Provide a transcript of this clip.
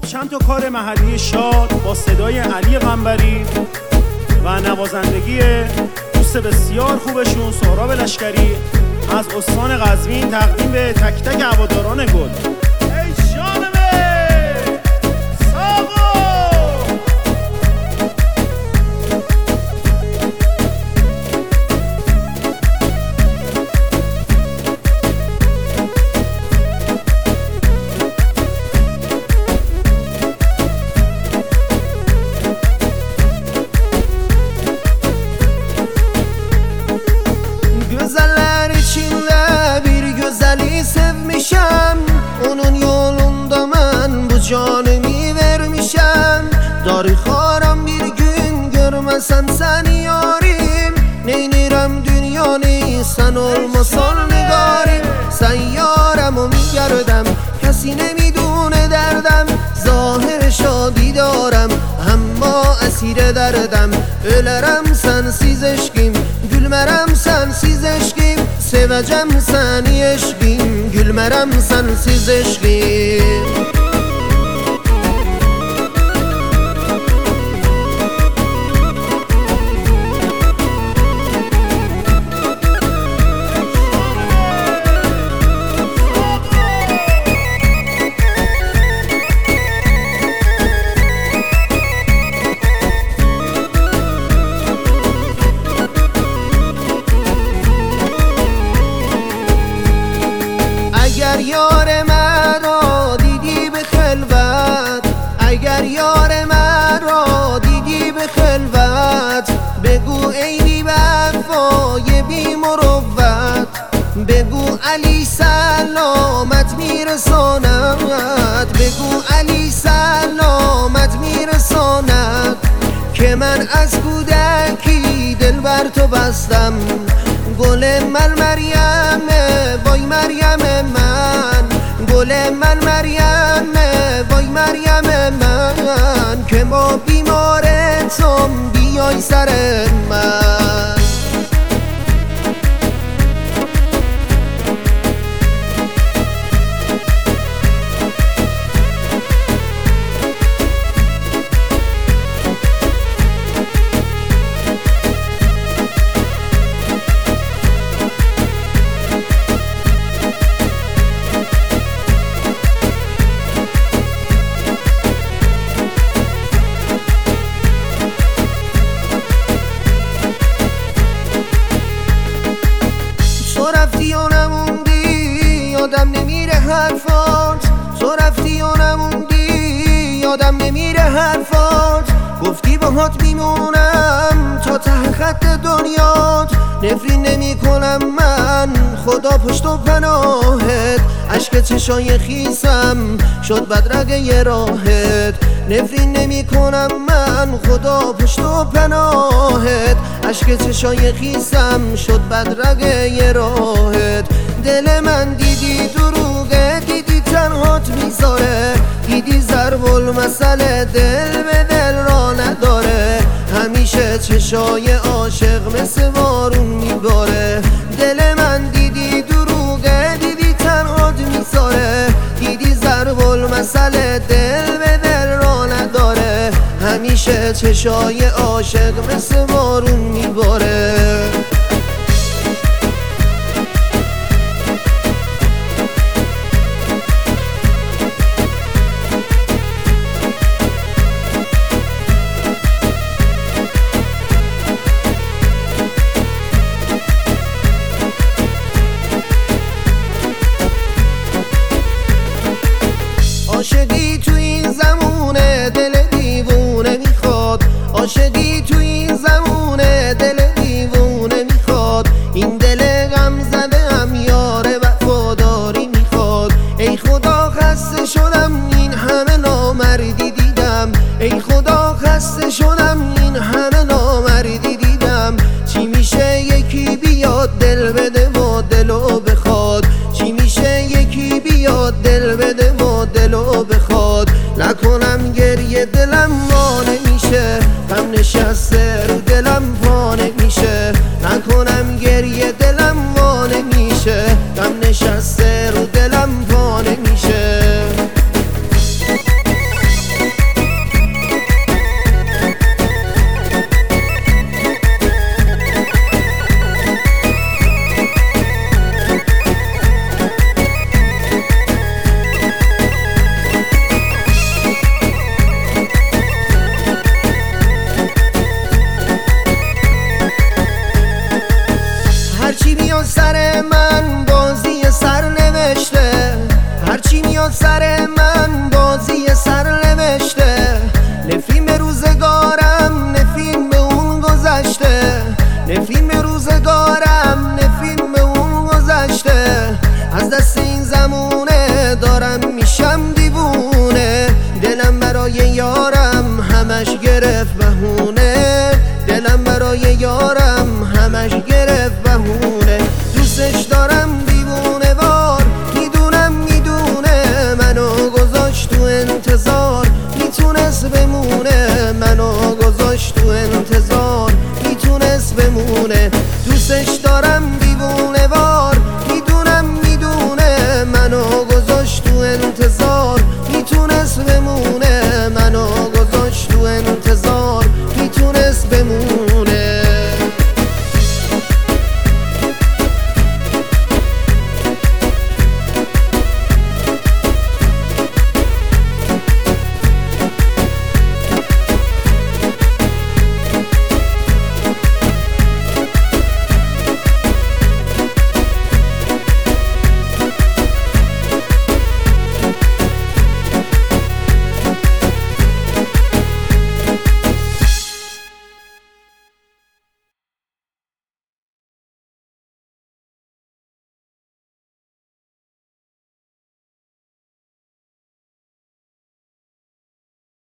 خب چند تا کار محلی شاد با صدای علی قنبری و نوازندگی دوست بسیار خوبشون سهراب لشکری از استان قزوین تقدیم به تک تک هواداران گل. ای شانمه onun yolunda ben bu canımı vermişem. Darıxaram bir gün görmesem seni yarim. Neynirem dünyanı sen olmasan nigarim. Seyyaremü میگردم کسی نمیدونه دردم. ظاهر شادی دارم اما اسیر دردم. ölərəm sensiz eşkim, gülmərəm sensiz eşkim. Sevəcəm səni eşkim, gülmərəm sensiz eşkim. اگر یار مرا دیدی به خلوت، اگر یار مرا دیدی به خلوت، بگو ای بی وفای بی مروت، بگو علی سلامت میرساند، بگو علی سلامت میرساند. که من از کودکی دل بر تو بستم. گل من مریمه وای مریم من، گل من مریمه وای مریم من. که ما بیمارتم بیای سر من. رفتی و نموندی یادم نمیره حرفات. تو رفتی و نموندی یادم نمیره حرفات. گفتی باهات میمونم تا ته خط دنیات. نفرین نمی کنم من خدا پشت و پناهت. عشق چشای خیسم شد بدرگه راهت. نفرین نمی کنم من خدا پشت و پناهت. عشق چشای خیسم شد بدرگه راهت. دل من دیدی دروغه، دیدی تنهات میذاره، دیدی ضرب المثل دل به دل را نداره. همیشه چشای عاشق مثل بارون میباره. دل من دیدی دروغه، دیدی تنهات میذاره، دیدی ضرب المثل دل به دل را نداره. همیشه چشای عاشق مثل بارون میباره. عاشقی تو این زمونه دل دیوونه میخواد. عاشقی تو این زمونه دل دیوونه میخواد. این دل غم زده هم یار وفاداری میخواد. ای خدا خسته شدم این همه نامردی دیدم. ای خدا خسته شدم این همه نامردی دیدم. چی میشه یکی بیاد دل بده و دلو بخواد. چی میشه یکی بیاد دل بده و دلو بخواد. نکنم گریه دلم ما نمیشه، غم نشسته رو دلم پا نمیشه. نکنم گریه دلم ما نمیشه، غم نشسته رو دلم پا نمیشه. میاد سر من بازی سرنوشته، نفرین به روزگارم نفرین به اون گذشته، نفرین به روزگارم نفرین به اون گذشته. از دست این زمونه دارم میشم دیوونه، دلم برای یارم همش گرفت بهونه، دلم برای یارم همش گرفت بهونه. دوستش دارم دیوونه وار، میدونه منو گذاشت تو انتظار، میتونست بمونه منو گذاشت تو انتظار، میتونست بمونه. دوستش دارم